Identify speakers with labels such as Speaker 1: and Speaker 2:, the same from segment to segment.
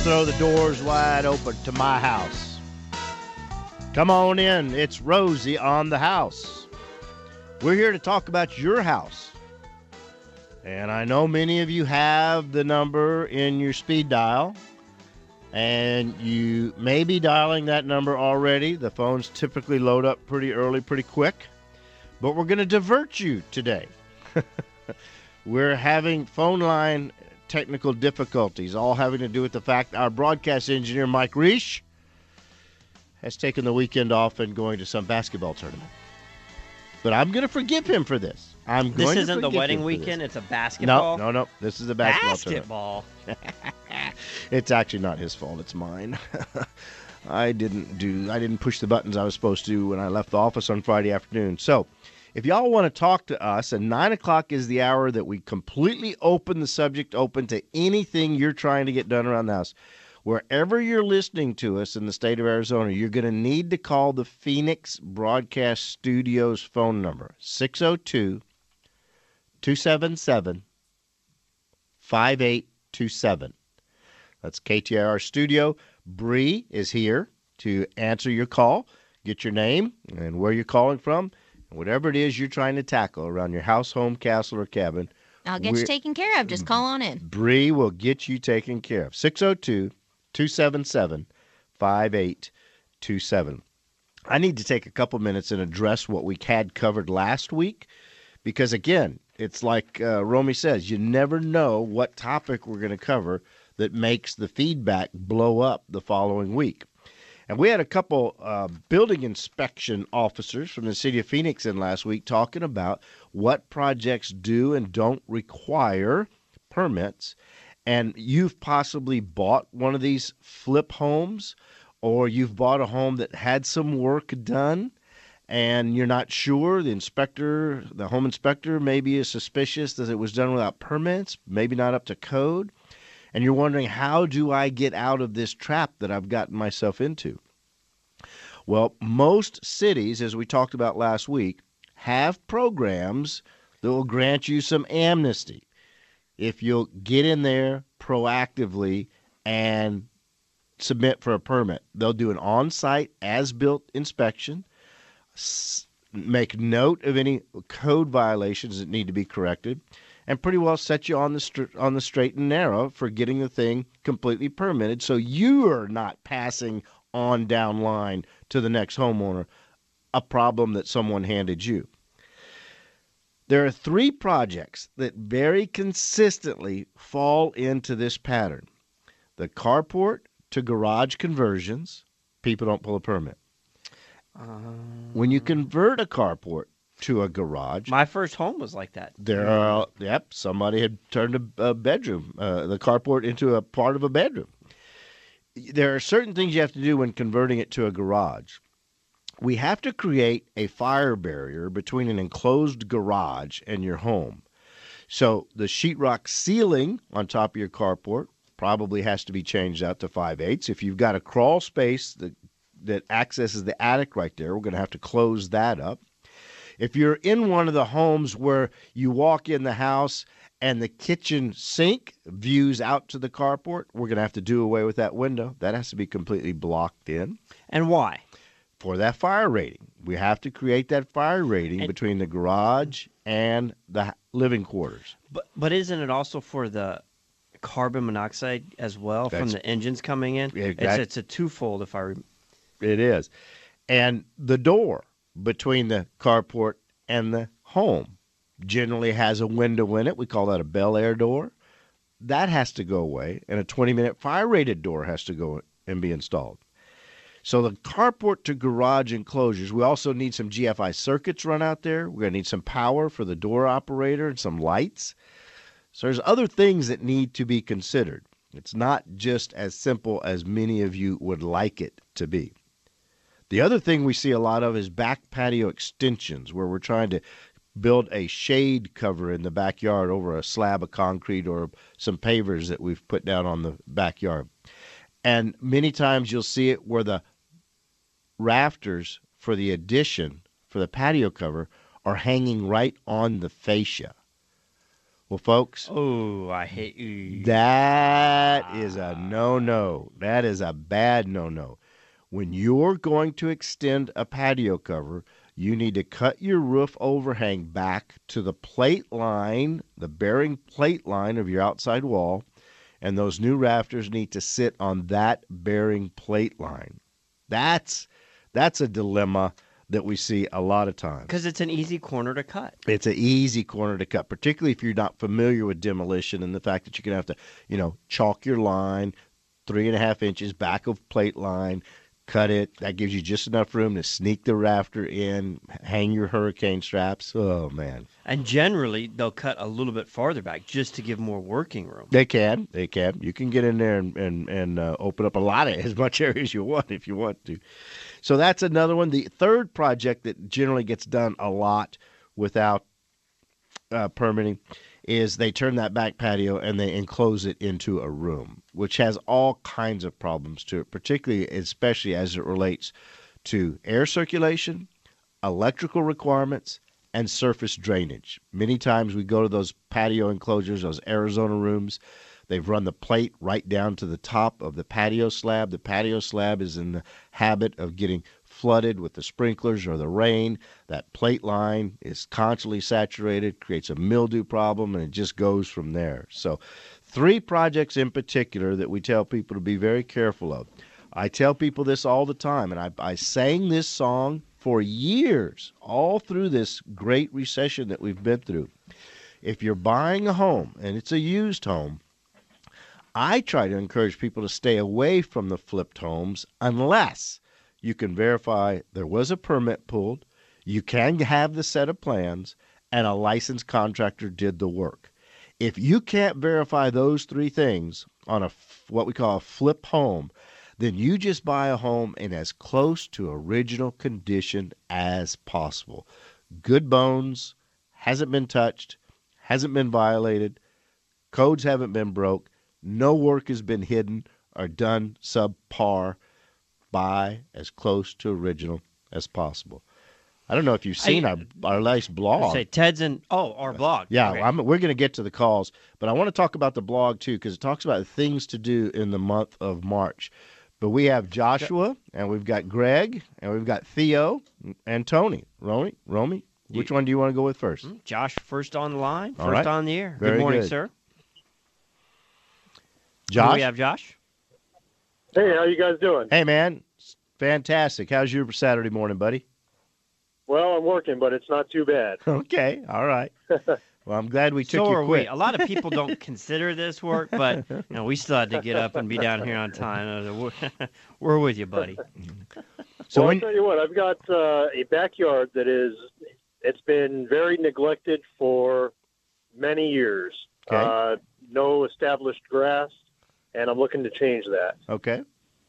Speaker 1: throw the doors wide open to my house. Come on in. It's Rosie on the house. We're here to talk about your house. And I know many of you have the number in your speed dial, and you may be dialing that number already. The phones typically load up pretty early, pretty quick. But we're going to divert you today. We're having phone line technical difficulties, all having to do with the fact our broadcast engineer, Mike Reish, has taken the weekend off and going to some basketball tournament. But I'm going to forgive him for this.
Speaker 2: This isn't the wedding weekend, it's a basketball?
Speaker 1: No. This is a basketball tournament. It's actually not his fault, it's mine. I didn't push the buttons I was supposed to when I left the office on Friday afternoon. So, if y'all want to talk to us, and 9 o'clock is the hour that we completely open the subject open to anything you're trying to get done around the house. Wherever you're listening to us in the state of Arizona, you're going to need to call the Phoenix Broadcast Studios phone number, 602-277-5827. That's KTAR Studio. Bree is here to answer your call, get your name and where you're calling from. Whatever it is you're trying to tackle around your house, home, castle, or cabin.
Speaker 3: I'll get you taken care of. Just call on in.
Speaker 1: Bree will get you taken care of. 602-277-5827. I need to take a couple minutes and address what we had covered last week because, again, it's like Romy says, you never know what topic we're going to cover that makes the feedback blow up the following week. And we had a couple building inspection officers from the city of Phoenix in last week talking about what projects do and don't require permits. And you've possibly bought one of these flip homes, or you've bought a home that had some work done, and you're not sure. The home inspector maybe is suspicious that it was done without permits, maybe not up to code. And you're wondering, how do I get out of this trap that I've gotten myself into? Well, most cities, as we talked about last week, have programs that will grant you some amnesty if you'll get in there proactively and submit for a permit. They'll do an on-site as-built inspection, make note of any code violations that need to be corrected, and pretty well set you on the straight and narrow for getting the thing completely permitted so you are not passing on down line to the next homeowner a problem that someone handed you. There are 3 projects that very consistently fall into this pattern. The carport to garage conversions, people don't pull a permit. When you convert a carport to a garage.
Speaker 2: My first home was like that.
Speaker 1: Somebody had turned a bedroom, the carport into a part of a bedroom. There are certain things you have to do when converting it to a garage. We have to create a fire barrier between an enclosed garage and your home. So the sheetrock ceiling on top of your carport probably has to be changed out to 5/8. If you've got a crawl space that accesses the attic right there, we're going to have to close that up. If you're in one of the homes where you walk in the house and the kitchen sink views out to the carport, we're going to have to do away with that window. That has to be completely blocked in.
Speaker 2: And why?
Speaker 1: For that fire rating. We have to create that fire rating between the garage and the living quarters.
Speaker 2: But isn't it also for the carbon monoxide as well from the engines coming in? It's a twofold if I remember.
Speaker 1: It is. And the door between the carport and the home generally has a window in it. We call that a Bel Air door. That has to go away, and a 20-minute fire-rated door has to go and be installed. So the carport to garage enclosures, we also need some GFI circuits run out there. We're going to need some power for the door operator and some lights. So there's other things that need to be considered. It's not just as simple as many of you would like it to be. The other thing we see a lot of is back patio extensions, where we're trying to build a shade cover in the backyard over a slab of concrete or some pavers that we've put down on the backyard. And many times you'll see it where the rafters for the addition, for the patio cover, are hanging right on the fascia. Well, folks.
Speaker 2: Oh, I hate you.
Speaker 1: That is a no-no. That is a bad no-no. When you're going to extend a patio cover, you need to cut your roof overhang back to the plate line, the bearing plate line of your outside wall, and those new rafters need to sit on that bearing plate line. That's a dilemma that we see a lot of times.
Speaker 2: Because it's an easy corner to cut.
Speaker 1: It's an easy corner to cut, particularly if you're not familiar with demolition and the fact that you're going to have to, chalk your line 3.5 inches back of plate line, cut it. That gives you just enough room to sneak the rafter in, hang your hurricane straps. Oh, man.
Speaker 2: And generally, they'll cut a little bit farther back just to give more working room.
Speaker 1: They can. You can get in there and open up as much area as you want if you want to. So that's another one. The third project that generally gets done a lot without permitting is they turn that back patio and they enclose it into a room, which has all kinds of problems to it, especially as it relates to air circulation, electrical requirements, and surface drainage. Many times we go to those patio enclosures, those Arizona rooms. They've run the plate right down to the top of the patio slab. The patio slab is in the habit of getting flooded with the sprinklers or the rain. That plate line is constantly saturated, creates a mildew problem, and it just goes from there. So 3 projects in particular that we tell people to be very careful of. I tell people this all the time, and I sang this song for years, all through this great recession that we've been through. If you're buying a home, and it's a used home, I try to encourage people to stay away from the flipped homes unless you can verify there was a permit pulled, you can have the set of plans, and a licensed contractor did the work. If you can't verify those 3 things on what we call a flip home, then you just buy a home in as close to original condition as possible. Good bones, hasn't been touched, hasn't been violated, codes haven't been broke, no work has been hidden or done subpar. Buy as close to original as possible. I don't know if you've seen our nice blog.
Speaker 2: Say Ted's our blog.
Speaker 1: Yeah,
Speaker 2: okay.
Speaker 1: We're going to get to the calls, but I want to talk about the blog too because it talks about things to do in the month of March. But we have Joshua, and we've got Greg, and we've got Theo, and Tony. Romy, which one do you want to go with first?
Speaker 2: Josh, first on the line,
Speaker 1: All right.
Speaker 2: on the air.
Speaker 1: Very
Speaker 2: good morning,
Speaker 1: good.
Speaker 2: sir.
Speaker 1: Josh?
Speaker 2: Do we have Josh?
Speaker 4: Hey, how you guys doing?
Speaker 1: Hey, man. Fantastic. How's your Saturday morning, buddy?
Speaker 4: Well, I'm working, but it's not too bad.
Speaker 1: Okay. All right. Well, I'm glad we took
Speaker 2: so
Speaker 1: you
Speaker 2: are
Speaker 1: quick.
Speaker 2: we. A lot of people don't consider this work, but we still had to get up and be down here on time. We're with you, buddy.
Speaker 1: So
Speaker 4: I'll tell you what, I've got a backyard it's been very neglected for many years.
Speaker 1: Okay.
Speaker 4: No established grass, and I'm looking to change that.
Speaker 1: Okay.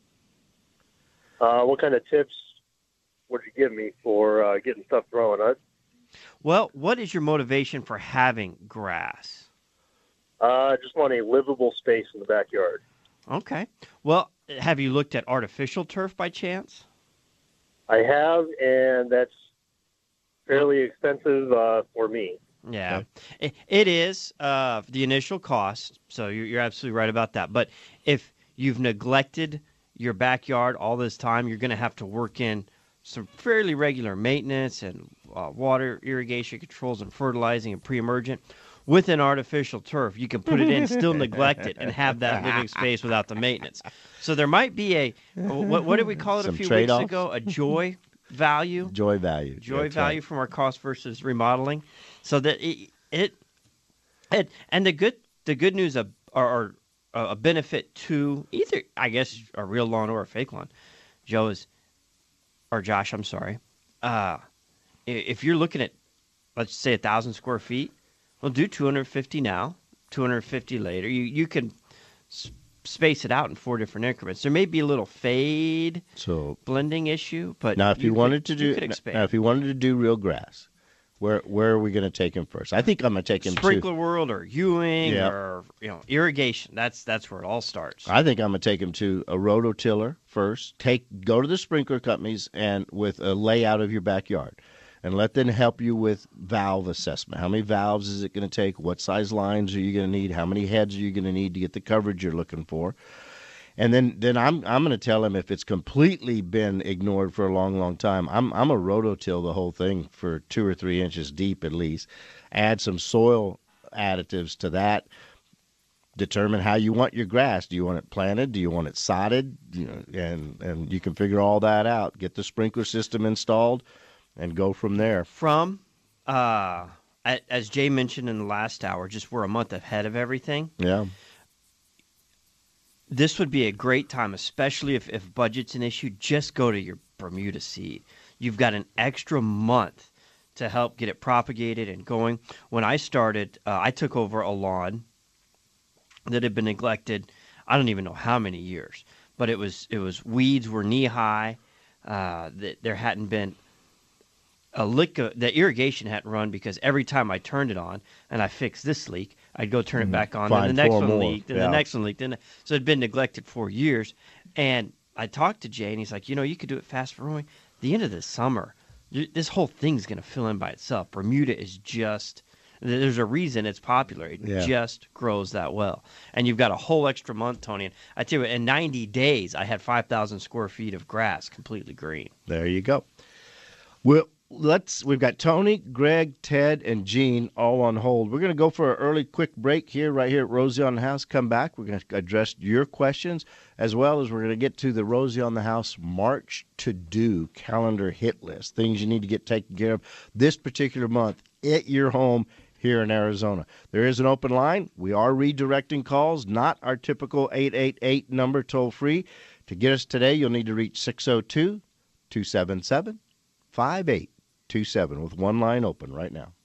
Speaker 4: What kind of tips would you give me for getting stuff growing?
Speaker 2: Well, what is your motivation for having grass?
Speaker 4: I just want a livable space in the backyard.
Speaker 2: Okay. Well, have you looked at artificial turf by chance?
Speaker 4: I have, and that's fairly expensive for me.
Speaker 2: Yeah, it is the initial cost. So you're absolutely right about that. But if you've neglected your backyard all this time, you're going to have to work in some fairly regular maintenance and water irrigation controls and fertilizing and pre-emergent. With an artificial turf, you can put it in, still neglect it, and have that living space without the maintenance. So there might be what did we call it
Speaker 1: Some
Speaker 2: a few
Speaker 1: trade-offs?
Speaker 2: weeks ago? A joy value.
Speaker 1: Joy value. That's
Speaker 2: Value
Speaker 1: right.
Speaker 2: from our cost versus remodeling. So that it and the good news or a benefit to either, I guess, a real lawn or a fake lawn, Josh, I'm sorry. If you're looking at, let's say, 1,000 square feet, we'll do 250 now, 250 later. You can space it out in 4 different increments. There may be a little fade blending issue, but
Speaker 1: now if you wanted to do real grass, where are we going to take him first? I think I'm going to take him
Speaker 2: Sprinkler
Speaker 1: to
Speaker 2: World or Ewing or irrigation. That's where it all starts.
Speaker 1: I think I'm going to take him to a rototiller first. Go to the sprinkler companies and with a layout of your backyard. and let them help you with valve assessment. How many valves is it going to take? What size lines are you going to need? How many heads are you going to need to get the coverage you're looking for? And then I'm going to tell them if it's completely been ignored for a long, long time. I'm a rototill the whole thing for 2 or 3 inches deep at least. Add some soil additives to that. Determine how you want your grass. Do you want it planted? Do you want it sodded? And you can figure all that out. Get the sprinkler system installed, and go from there.
Speaker 2: As Jay mentioned in the last hour, just we're a month ahead of everything.
Speaker 1: Yeah.
Speaker 2: This would be a great time, especially if budget's an issue. Just go to your Bermuda seed. You've got an extra month to help get it propagated and going. When I started, I took over a lawn that had been neglected, I don't even know how many years, but it was weeds were knee high. There hadn't been a lick of, the irrigation hadn't run because every time I turned it on and I fixed this leak, I'd go turn it back on, and the next one leaked, and the next one leaked. So it'd been neglected for years. And I talked to Jay, and he's like, you could do it fast growing. The end of the summer, this whole thing's going to fill in by itself. Bermuda is just, there's a reason it's popular. It just grows that well. And you've got a whole extra month, Tony. And I tell you what, in 90 days, I had 5,000 square feet of grass completely green.
Speaker 1: There you go. Well, we've got Tony, Greg, Ted, and Gene all on hold. We're going to go for an early quick break right here at Rosie on the House. Come back. We're going to address your questions, as well as we're going to get to the Rosie on the House March to-do calendar hit list, things you need to get taken care of this particular month at your home here in Arizona. There is an open line. We are redirecting calls, not our typical 888 number toll-free. To get us today, you'll need to reach 602-277-5827 with one line open right now.